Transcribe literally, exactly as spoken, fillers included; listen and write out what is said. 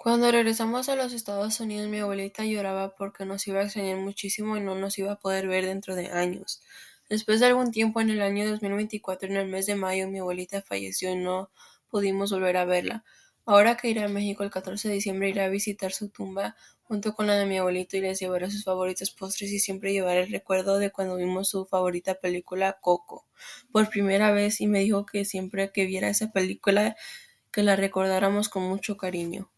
Cuando regresamos a los Estados Unidos, mi abuelita lloraba porque nos iba a extrañar muchísimo y no nos iba a poder ver dentro de años. Después de algún tiempo, en el año dos mil veinticuatro, en el mes de mayo, mi abuelita falleció y no pudimos volver a verla. Ahora que iré a México el catorce de diciembre, iré a visitar su tumba junto con la de mi abuelito y les llevaré sus favoritos postres y siempre llevaré el recuerdo de cuando vimos su favorita película, Coco, por primera vez, y me dijo que siempre que viera esa película que la recordáramos con mucho cariño.